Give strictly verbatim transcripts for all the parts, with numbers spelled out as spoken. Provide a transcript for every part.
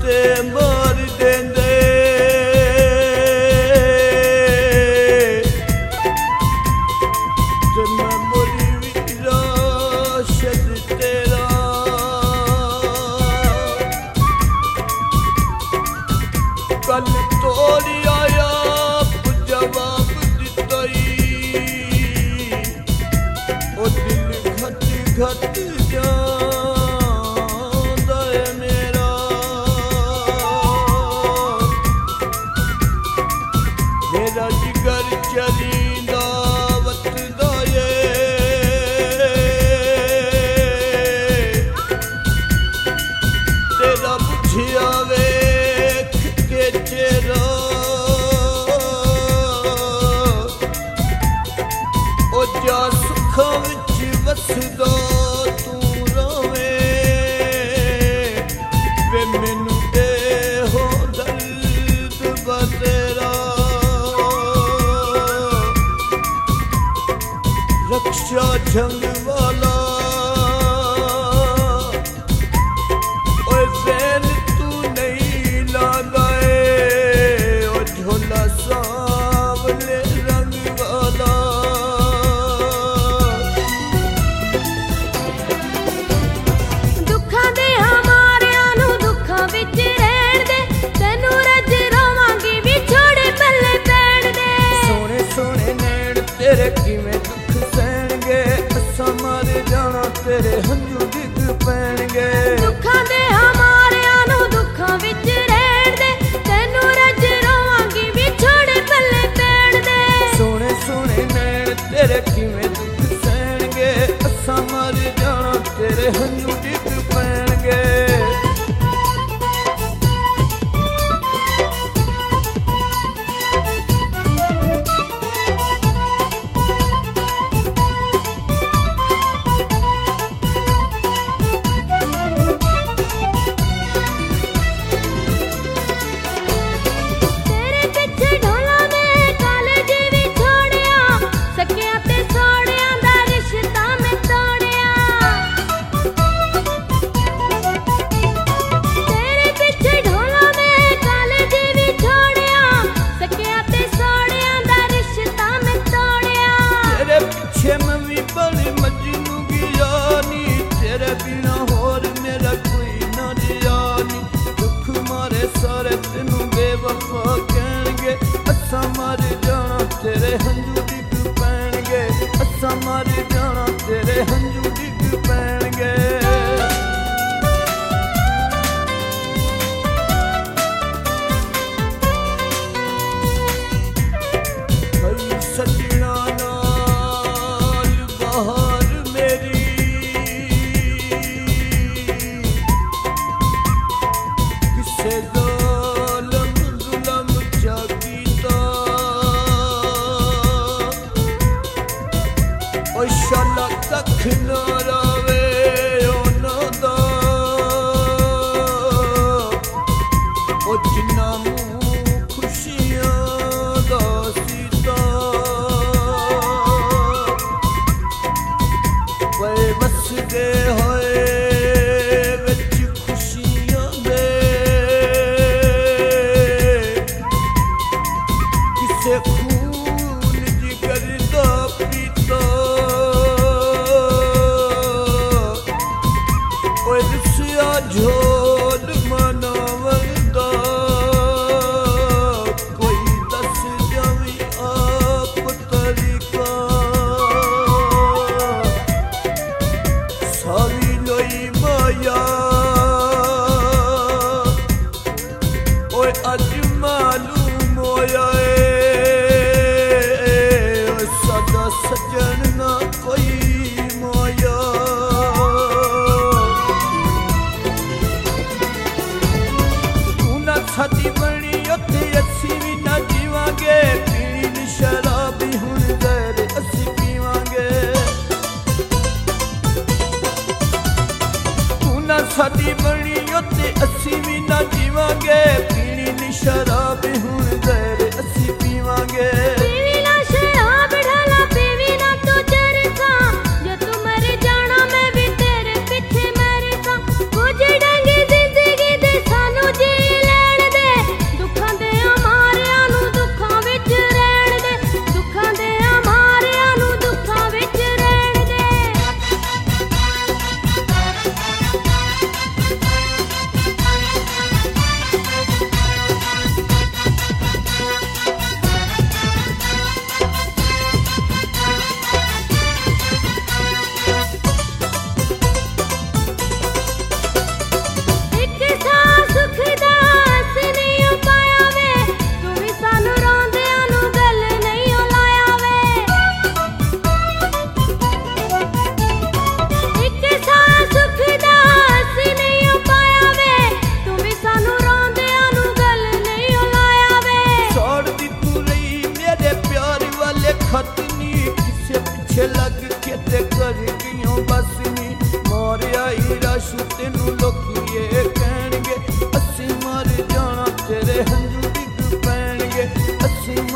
ते मार देंदे ते मैं मोरी वीरा शद तेरा कल तोड़ी आया जवाब दिता ओ दिल घट घट जांदा है मेरा मेरा जिगर चलींदा वतदा ए तेरा बुझिया वेख के चेहरा ओ जा सुखां विच वसदा तू रवें वे मैनू दे हो दर्द बतेरा रक्षा जंग वाला ओए ज़ैन तू नहीं लांदा ए ओ झोला सांवले रंग वाला दुखां दे हमारियां नू दुखां विच रहण दे तैनू रज रोवांगी विछोड़े पल्ले पैण दे सोने सोने नैण तेरे किवें दुख सहणगे असां मर जाना तेरे हंझू डिग पैणगे दुखां दे हमारियां नू दुखां विच रहण दे तैनू रज रोवांगी विछोड़े पल्ले पैण दे सोने सोने नैण तेरे किवें दुख सहणगे असां मर जाना तेरे हंझू डिग पैणगे तेरे पिछे ढोला मैं कालेज भी छोड़िया सकिया ते सोड़िया दा रिश्ता मैं तोड़िया तेरे पिछे ढोला मैं कालेज भी छोड़िया सकिया ते सोड़िया दा रिश्ता मैं तोड़िया तेरे पीछे मैं भी बड़ी मजनू गिया नी तेरे बिना होर मेरा कोई ना रिया नी दुख मारे सारे तेनू बेवफा कहणगे असां मर जाना तेरे हंझू डिग पैणगे असां मर जाना तेरे हंझू डिग पैणगे भई सजना नाल बहार मेरी किसे ज़ालिम ज़ुल्म चा कीता ओ शाला कख ना रवे उन्हां दा ओ जिन्ना मूं खुशियां दा सीता वे वसदे होए विच खुशियां दे किसे खून जिगर दा पीता ओए रुसिया झोल मनावंदा कोई दस जावी आप तरीका सावी लोई माया ओए अज मालूम होया ए ओए सादा सजन ना कोई माया तू ना साथी बनी उत्थे असी भी ना जीवांगे पीनी शराबी हुण ज़हर असी पीवांगे तू ना साथी बनी उत्थे असी भी ना जीवांगे पीनी नी शराब हुण ज़हर असी पीवांगे पीवी ना शराब ढाला पीवी ना तू चरसा जो तू मर जाना मैं भी तेरे पीछे मरसा कुछ ढंगी जिंदगी दे सानू जी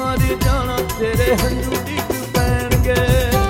मर जाना तेरे हंझू डिग पैणगे।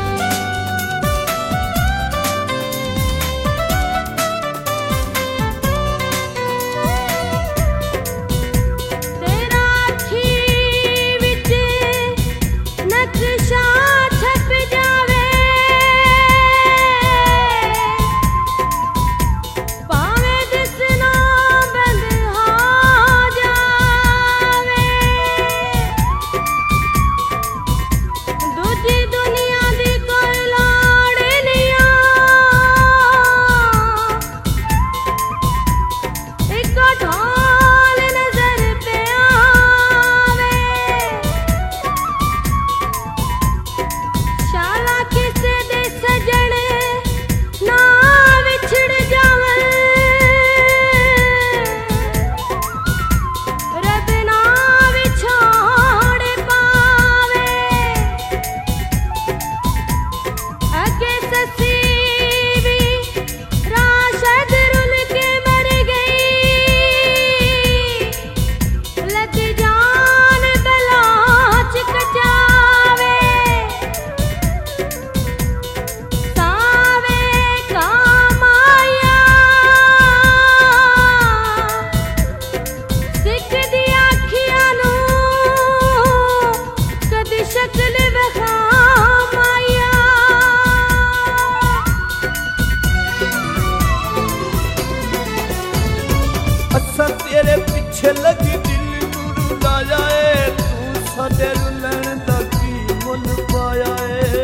तेरे पिछे लगी दिल नू रुलाया है, तू साडे रुलण दा की मुल पाया है।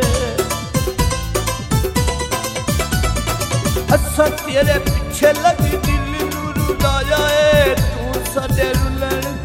असा तेरे पिछे लगी दिल नू रुलाया है, तू साडे रुलण